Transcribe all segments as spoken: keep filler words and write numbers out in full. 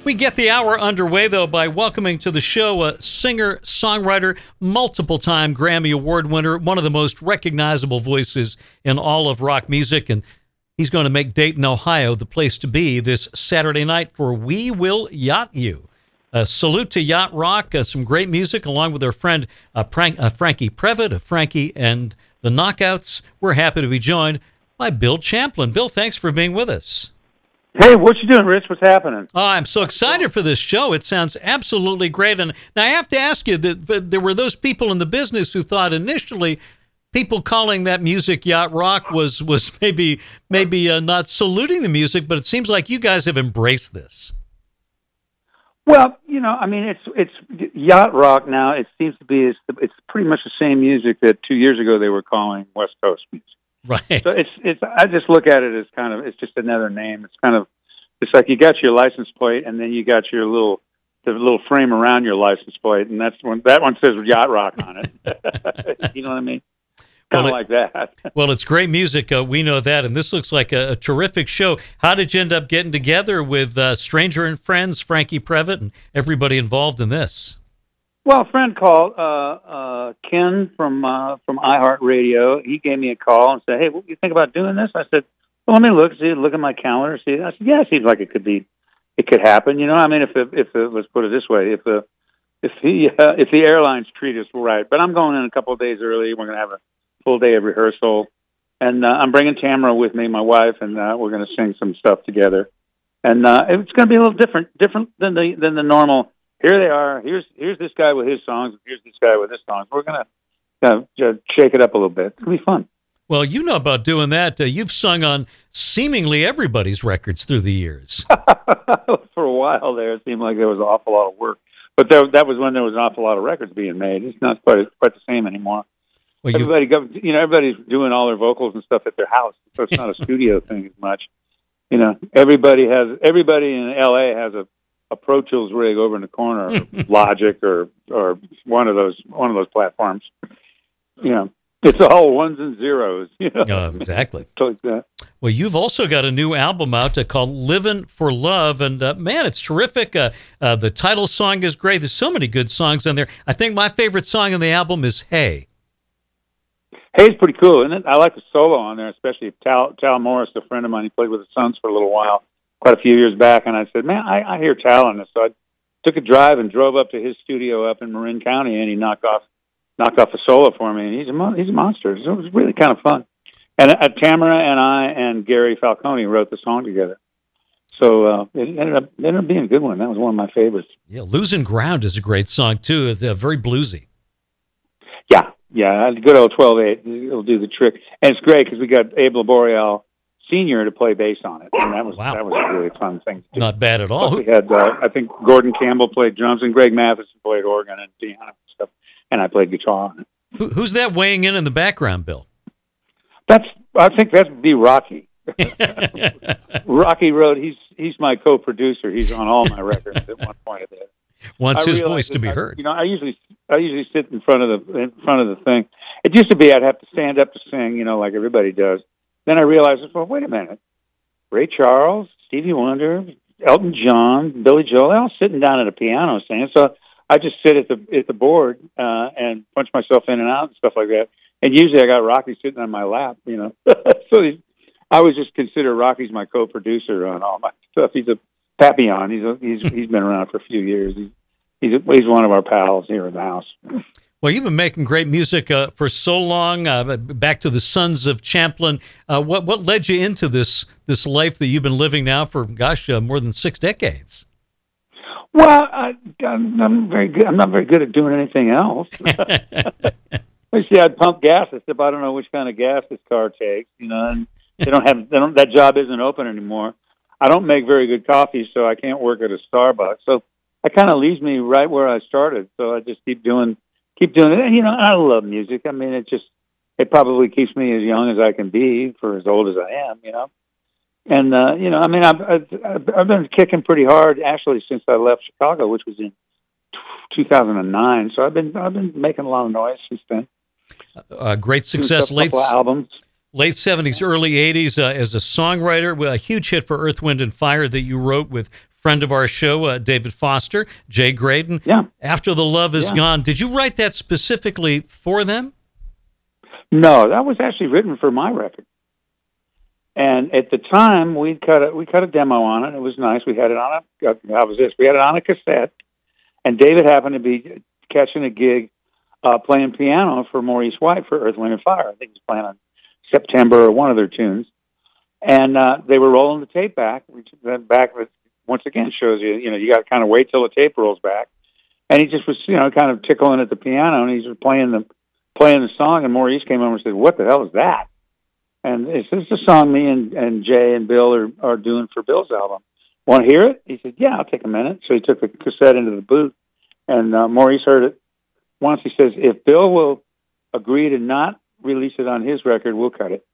We get the hour underway, though, by welcoming to the show a singer, songwriter, multiple-time Grammy Award winner, one of the most recognizable voices in all of rock music, and he's going to make Dayton, Ohio, the place to be this Saturday night for We Will Yacht You. A salute to Yacht Rock, uh, some great music, along with our friend uh, Prank, uh, Frankie Previtt of Frankie and the Knockouts. We're happy to be joined by Bill Champlin. Bill, thanks for being with us. Hey, what you doing, Rich? What's happening? Oh, I'm so excited for this show. It sounds absolutely great. And now I have to ask you, that there were those people in the business who thought initially people calling that music yacht rock was was maybe maybe uh, not saluting the music, but it seems like you guys have embraced this. Well, you know, I mean, it's it's yacht rock now. It seems to be it's, it's pretty much the same music that two years ago they were calling West Coast music. Right. So it's it's. I just look at it as kind of it's just another name. It's kind of it's like you got your license plate and then you got your little the little frame around your license plate, and that's one that one says yacht rock on it. You know what I mean? Kind of well, like that. Well, it's great music. Uh, we know that, and this looks like a, a terrific show. How did you end up getting together with uh, Stranger and Friends, Frankie Previtt, and everybody involved in this? Well, a friend called uh, uh, Ken from uh, from iHeartRadio. He gave me a call and said, "Hey, what do you think about doing this?" I said, "Well, let me look. See, look at my calendar. See." I said, "Yeah, it seems like it could be, it could happen." You know, I mean, if it, if it, let's put it this way, if the if the uh, if the airlines treat us right, but I'm going in a couple of days early. We're going to have a full day of rehearsal, and uh, I'm bringing Tamara with me, my wife, and uh, we're going to sing some stuff together. And uh, it's going to be a little different, different than the than the normal. Here they are. Here's here's this guy with his songs. Here's this guy with his songs. We're gonna uh, shake it up a little bit. It's gonna be fun. Well, you know about doing that. Uh, you've sung on seemingly everybody's records through the years. For a while there, it seemed like there was an awful lot of work, but there, that was when there was an awful lot of records being made. It's not quite quite the same anymore. Well, everybody, go, you know, everybody's doing all their vocals and stuff at their house, so it's not a studio thing as much. You know, everybody has everybody in L A has a a Pro Tools rig over in the corner, or Logic, or or one of those one of those platforms. You know, it's all ones and zeros. You know, uh, exactly. Like that. Well, you've also got a new album out uh, called "Livin' for Love," and uh, man, it's terrific. Uh, uh, the title song is great. There's so many good songs on there. I think my favorite song on the album is "Hey." Hey's pretty cool, isn't it? I like the solo on there, especially Tal Tal Morris, a friend of mine. He played with the Suns for a little while. Quite a few years back, and I said, man, I, I hear Tal on this. So I took a drive and drove up to his studio up in Marin County, and he knocked off knocked off a solo for me, and he's a, he's a monster. So it was really kind of fun. And uh, Tamara and I and Gary Falcone wrote the song together. So uh, it ended up, it ended up being a good one. That was one of my favorites. Yeah, Losing Ground is a great song, too. It's uh, very bluesy. Yeah, yeah, good old twelve eight. It'll do the trick. And it's great because we got Abe Laboriel Senior to play bass on it, and that was wow. that was a really fun thing to do. Not bad at all. Plus we had, uh, I think, Gordon Campbell played drums, and Greg Matheson played organ and piano and stuff, and I played guitar on it. Who, who's that weighing in in the background, Bill? That's, I think that'd be Rocky. Rocky wrote. He's he's my co-producer. He's on all my records at one point or the other. Wants I his voice to be I, heard. You know, I usually I usually sit in front of the in front of the thing. It used to be I'd have to stand up to sing, you know, like everybody does. Then I realized, well, wait a minute. Ray Charles, Stevie Wonder, Elton John, Billy Joel, they're all sitting down at a piano singing. So I just sit at the at the board uh, and punch myself in and out and stuff like that. And usually I got Rocky sitting on my lap, you know. So he's, I always just consider Rocky's my co-producer on all my stuff. He's a Papillon. He's a, he's he's been around for a few years. He's he's, a, he's one of our pals here in the house. Well, you've been making great music uh, for so long. Uh, back to the Sons of Champlin. Uh, what what led you into this this life that you've been living now for, gosh, uh, more than six decades? Well, I, I'm, I'm very good. I'm not very good at doing anything else. You see, I'd pump gas. Except I don't know which kind of gas this car takes. You know, and they don't have they don't, that job isn't open anymore. I don't make very good coffee, so I can't work at a Starbucks. So that kind of leaves me right where I started. So I just keep doing. Keep doing it. And, you know, I love music. I mean, it just, it probably keeps me as young as I can be for as old as I am, you know. And, uh, you know, I mean, I've, I've, I've been kicking pretty hard, actually, since I left Chicago, which was in two thousand nine. So I've been, I've been making a lot of noise since then. Uh, great success. Late albums. Late seventies, early eighties uh, as a songwriter. A huge hit for Earth, Wind and Fire that you wrote with friend of our show, uh, David Foster, Jay Graydon. Yeah. After the Love Is Yeah. Gone. Did you write that specifically for them? No, that was actually written for my record. And at the time, we cut a we cut a demo on it. It was nice. We had it on a how was this? We had it on a cassette, and David happened to be catching a gig uh, playing piano for Maurice White for Earth, Wind and Fire. I think he was playing on September or one of their tunes, and uh, they were rolling the tape back. Which that back once again shows you you know you got to kind of wait till the tape rolls back. And he just was you know kind of tickling at the piano, and he's playing the playing the song. And Maurice came over and said, "What the hell is that?" And it's just a song me and, and Jay and Bill are, are doing for Bill's album. Want to hear it? He said, yeah, I'll take a minute. So he took the cassette into the booth, and uh, Maurice heard it once. He says, if Bill will agree to not release it on his record, we'll cut it.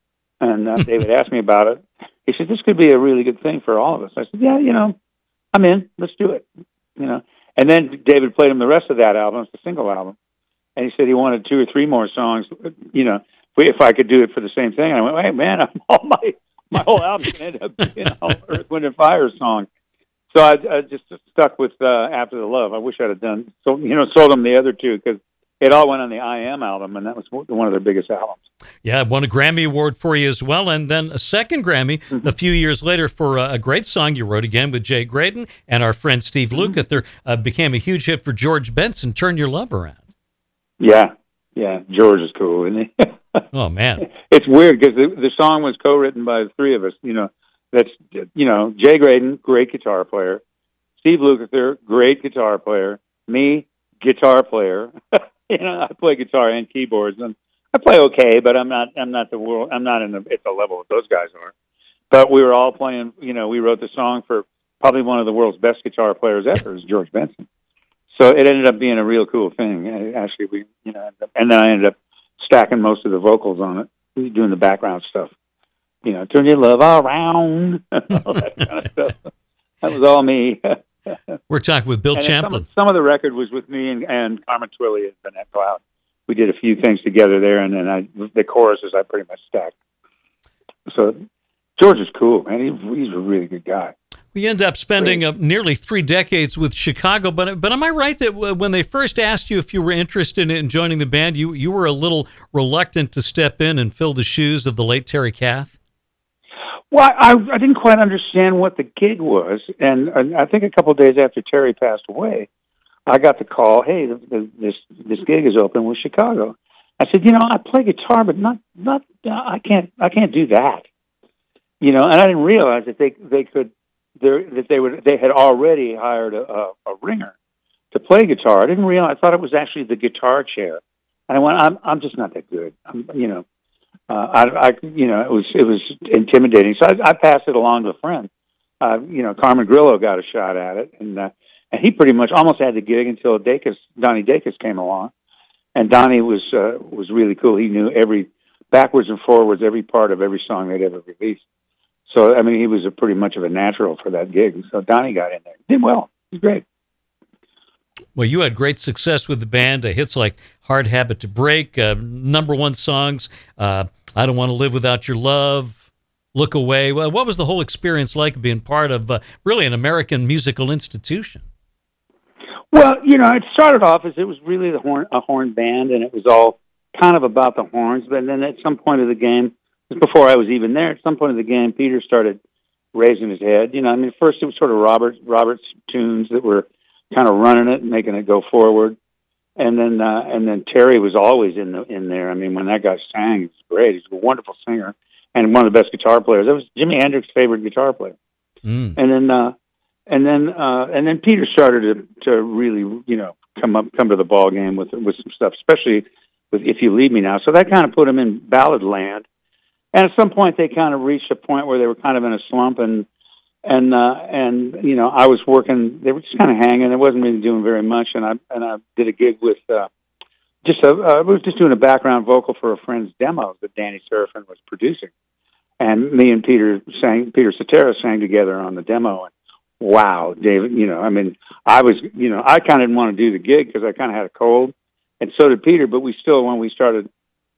And uh, David asked me about it. He said, this could be a really good thing for all of us. I said, yeah, you know, I'm in. Let's do it. You know. And then David played him the rest of that album. It's the single album. And he said he wanted two or three more songs, you know, if I could do it for the same thing. And I went, hey, man, I'm, all my my whole album can end up being all Earth, Wind and Fire song. So I, I just stuck with uh, After the Love. I wish I'd have done, so you know, sold them the other two because it all went on the I Am album, and that was one of their biggest albums. Yeah, won a Grammy Award for you as well, and then a second Grammy mm-hmm. a few years later for uh, a great song you wrote again with Jay Graydon and our friend Steve mm-hmm. Lukather. Uh, became a huge hit for George Benson, Turn Your Love Around. Yeah, yeah, George is cool, isn't he? Oh, man. It's weird because the, the song was co-written by the three of us. You know, that's, you know, Jay Graydon, great guitar player. Steve Lukather, great guitar player. Me, guitar player. You know, I play guitar and keyboards, and I play okay, but I'm not, I'm not the world, I'm not in the, at the level that those guys are. But we were all playing, you know, we wrote the song for probably one of the world's best guitar players ever, is George Benson. So it ended up being a real cool thing. Actually, we, you know, and then I ended up stacking most of the vocals on it, doing the background stuff. You know, turn your love around, all that kind of stuff. That was all me. We're talking with Bill and Champlin. Some, some of the record was with me and, and Carmen Twilly and Vanette Cloud. We did a few things together there, and then I, the choruses I pretty much stacked. So George is cool, man. He, he's a really good guy. We end up spending uh, nearly three decades with Chicago, but but am I right that w- when they first asked you if you were interested in joining the band, you, you were a little reluctant to step in and fill the shoes of the late Terry Kath? Well, I, I didn't quite understand what the gig was, and, and I think a couple of days after Terry passed away, I got the call, hey, the, the, this this gig is open with Chicago. I said, you know, I play guitar, but not not I can't I can't do that, you know, and I didn't realize that they they could. That they would, they had already hired a, a, a ringer to play guitar. I didn't realize. I thought it was actually the guitar chair, and I went, "I'm, I'm just not that good." I'm, you know, uh, I, I, you know, it was, it was intimidating. So I, I passed it along to a friend. Uh, you know, Carmen Grillo got a shot at it, and uh, and he pretty much almost had the gig until Dacus, Donnie Dacus came along, and Donnie was uh, was really cool. He knew every backwards and forwards, every part of every song they'd ever released. So, I mean, he was a pretty much of a natural for that gig. So Donnie got in there. Did well. He was great. Well, you had great success with the band. Uh, hits like Hard Habit to Break, uh, number one songs, uh, I Don't Want to Live Without Your Love, Look Away. Well, what was the whole experience like being part of uh, really an American musical institution? Well, you know, it started off as it was really the horn, a horn band, and it was all kind of about the horns. But then at some point of the game, before I was even there, at some point in the game, Peter started raising his head. You know, I mean, first it was sort of Robert Robert's tunes that were kind of running it and making it go forward, and then uh, and then Terry was always in the in there. I mean, when that guy sang, it was great. He's a wonderful singer and one of the best guitar players. That was Jimi Hendrix's favorite guitar player. Mm. And then uh, and then uh, and then Peter started to to really you know come up come to the ball game with with some stuff, especially with If You Leave Me Now. So that kind of put him in ballad land. And at some point, they kind of reached a point where they were kind of in a slump, and and uh, and you know, I was working. They were just kind of hanging. I wasn't really doing very much, and I and I did a gig with uh, just a, uh, I was just doing a background vocal for a friend's demo that Danny Serafin was producing, and me and Peter sang. Peter Cetera sang together on the demo, and wow, David, you know, I mean, I was, you know, I kind of didn't want to do the gig because I kind of had a cold, and so did Peter. But we still, when we started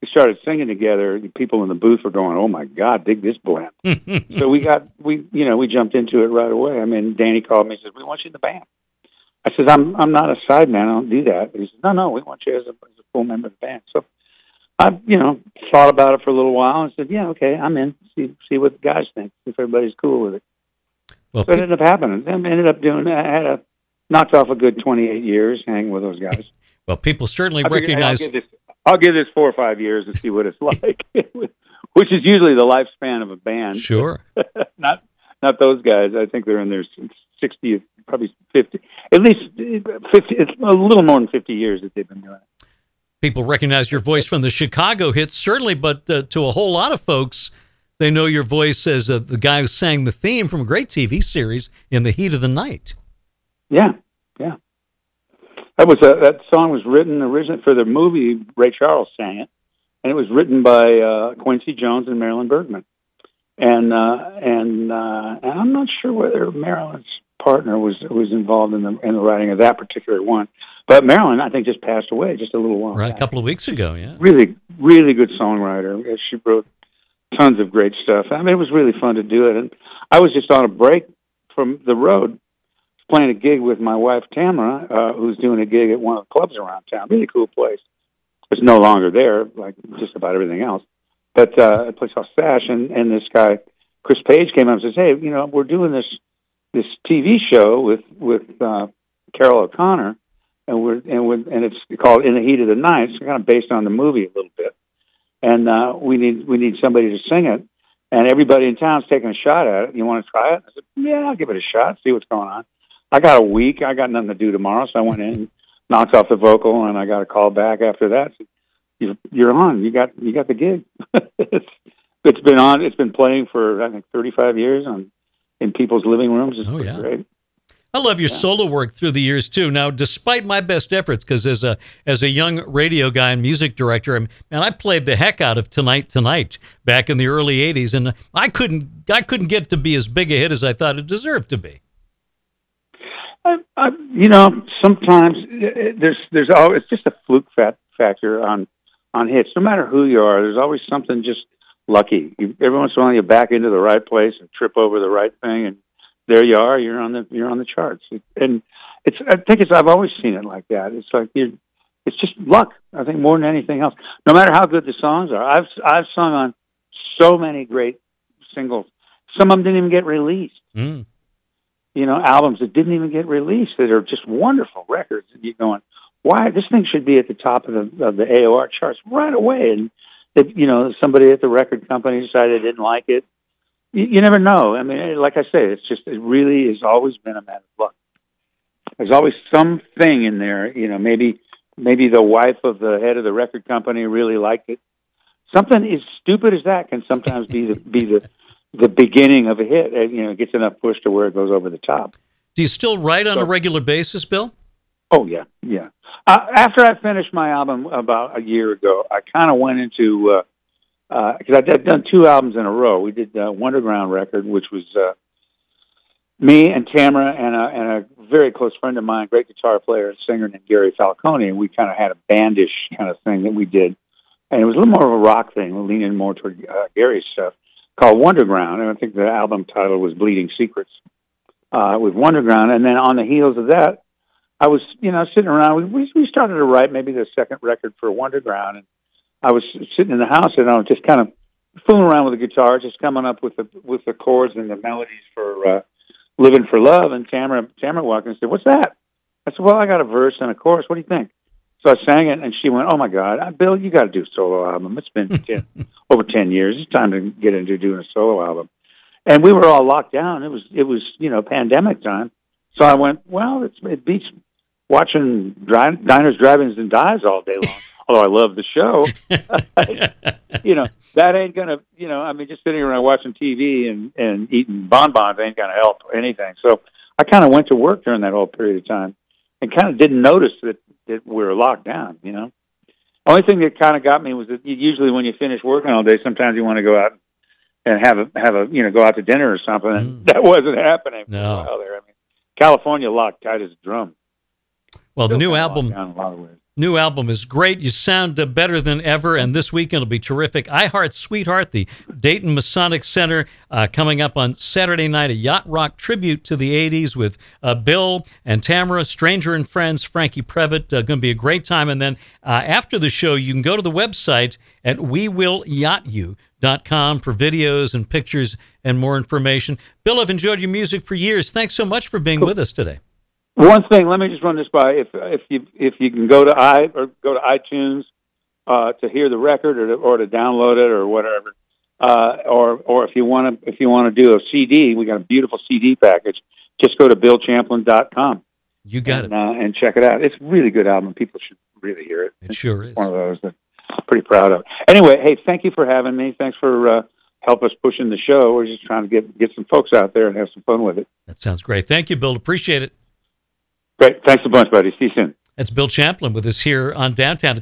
we started singing together, the people in the booth were going, "Oh my God, dig this blend!" So we got we you know we jumped into it right away. I mean, Danny called me and said, "We want you in the band." I said, "I'm I'm not a side man. I don't do that." He said, "No, no, we want you as a, as a full member of the band." So I you know thought about it for a little while and said, "Yeah, okay, I'm in. See see what the guys think. If everybody's cool with it." Well, so it ended up happening. I ended up doing. I had a knocked off a good twenty-eight years hanging with those guys. Well, people certainly I figured, recognize. I'll give, this, I'll give this four or five years to see what it's like, which is usually the lifespan of a band. Sure. not not those guys. I think they're in their sixty, probably fifty, at least fifty. It's a little more than fifty years that they've been doing it. People recognize your voice from the Chicago hits, certainly, but uh, to a whole lot of folks, they know your voice as uh, the guy who sang the theme from a great T V series, In the Heat of the Night. Yeah, yeah. That was a, that song was written originally for the movie. Ray Charles sang it, and it was written by uh, Quincy Jones and Marilyn Bergman. And uh, and uh, and I'm not sure whether Marilyn's partner was was involved in the in the writing of that particular one. But Marilyn, I think, just passed away just a little while right, back. a couple of weeks ago. Yeah, really, really good songwriter. She wrote tons of great stuff. I mean, it was really fun to do it. And I was just on a break from the road, playing a gig with my wife Tamara, uh, who's doing a gig at one of the clubs around town. Really cool place. It's no longer there, like just about everything else. But uh, a place called Sash, and, and this guy Chris Page came up and says, "Hey, you know, we're doing this this T V show with with uh, Carol O'Connor, and we're and we're, and it's called In the Heat of the Night. It's kind of based on the movie a little bit, and uh, we need we need somebody to sing it. And everybody in town's taking a shot at it. You want to try it?" I said, "Yeah, I'll give it a shot. See what's going on." I got a week. I got nothing to do tomorrow, so I went in, knocked off the vocal, and I got a call back after that. You're, you're on. You got you got the gig. it's, it's been on. It's been playing for I think thirty-five years on in people's living rooms. It's oh yeah, great. I love your yeah. solo work through the years too. Now, despite my best efforts, because as a as a young radio guy and music director, and man, I played the heck out of Tonight Tonight back in the early eighties, and I couldn't I couldn't get to be as big a hit as I thought it deserved to be. I, I, you know, sometimes there's there's always it's just a fluke fat factor on on hits. No matter who you are, there's always something just lucky. You, every once in a while, you back into the right place and trip over the right thing, and there you are. You're on the you're on the charts. And it's I think it's I've always seen it like that. It's like you it's just luck. I think more than anything else. No matter how good the songs are, I've I've sung on so many great singles. Some of them didn't even get released. Mm. You know, albums that didn't even get released that are just wonderful records. And you're going, why? This thing should be at the top of the of the A O R charts right away. And, if, you know, somebody at the record company decided they didn't like it. You, you never know. I mean, like I say, it's just, it really has always been a matter of luck. There's always something in there, you know, maybe maybe the wife of the head of the record company really liked it. Something as stupid as that can sometimes be the, be the, the beginning of a hit. You know, it gets enough push to where it goes over the top. Do you still write on so, a regular basis, Bill? Oh, yeah, yeah. Uh, after I finished my album about a year ago, I kind of went into, because uh, uh, I'd done two albums in a row. We did uh, Wonderground record, which was uh, me and Tamara and a, and a very close friend of mine, great guitar player and singer named Gary Falcone, and we kind of had a bandish kind of thing that we did. And it was a little more of a rock thing, we're leaning more toward uh, Gary's stuff, called Wonderground, and I think the album title was Bleeding Secrets, uh, with Wonderground. And then on the heels of that, I was, you know, sitting around. We we started to write maybe the second record for Wonderground, and I was sitting in the house and I was just kind of fooling around with the guitar, just coming up with the with the chords and the melodies for uh, "Living for Love." And Tamara Tamara walked in and said, "What's that?" I said, "Well, I got a verse and a chorus. What do you think?" So I sang it, and she went, "Oh my God, Bill, you got to do a solo album. It's been ten, over ten years. It's time to get into doing a solo album." And we were all locked down. It was it was you know pandemic time, so I went, "Well, it's, it beats watching dri- diners, drive-ins, and dives all day long." Although I love the show, you know that ain't gonna you know I mean just sitting around watching T V and and eating bonbons ain't gonna help anything. So I kind of went to work during that whole period of time, and kind of didn't notice that. that we were locked down, you know. Only thing that kind of got me was that usually when you finish working all day, sometimes you want to go out and have a have a you know go out to dinner or something. And mm. that wasn't happening for no. a while there. I mean, California locked tight as a drum. Well, Still the new album, in a lot of ways. New album is great. You sound uh, better than ever, and this weekend will be terrific. I Heart Sweetheart, the Dayton Masonic Center, uh, coming up on Saturday night, a yacht rock tribute to the eighties with uh, Bill and Tamara, Stranger and Friends, Frankie Previtt. Uh, going to be a great time. And then uh, after the show, you can go to the website at we will yacht you dot com for videos and pictures and more information. Bill, I've enjoyed your music for years. Thanks so much for being with us today. One thing, let me just run this by. If if you if you can go to i or go to iTunes uh, to hear the record or to, or to download it or whatever, uh, or or if you want to if you want to do a C D, we got a beautiful C D package. Just go to bill champlin dot com. You got and, it, uh, and check it out. It's a really good album. People should really hear it. It it's sure is one of those that I'm pretty proud of. Anyway, hey, thank you for having me. Thanks for uh, help us pushing the show. We're just trying to get get some folks out there and have some fun with it. That sounds great. Thank you, Bill. Appreciate it. Great. Thanks a bunch, buddy. See you soon. That's Bill Champlin with us here on Downtown.